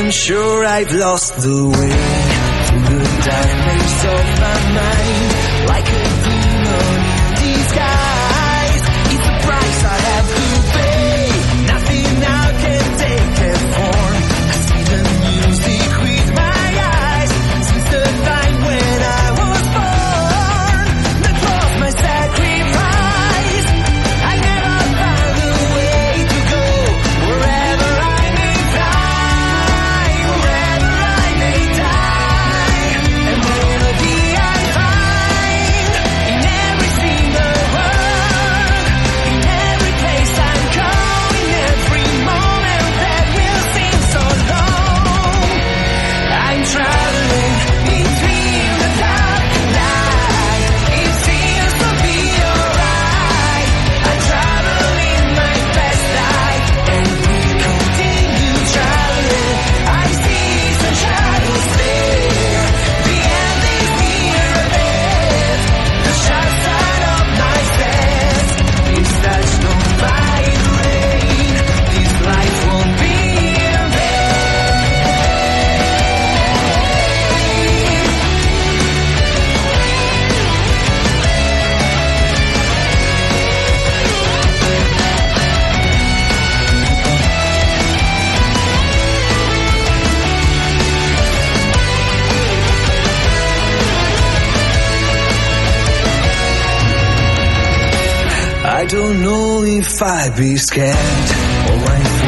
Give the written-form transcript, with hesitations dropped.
I'm sure I've lost the way through the dark maze of my mind, like a demon in disguise. It's the price I have to pay. Nothing now can take a form. I see the music with my eyes since the time when I was born. That was my sacrifice. I never found a way to go wherever I may die, wherever I may die. A melody I find in every single word, in every place I'm going, every moment that will seem so long. I'm traveling between the dark and light. It seems to be alright. I travel in my best light, and we continue traveling. I see some shadows there. The end is near ahead. The sharp side of my steps is touched on by the rain. This life won't be in vain. I don't know if I'd be scared or I'm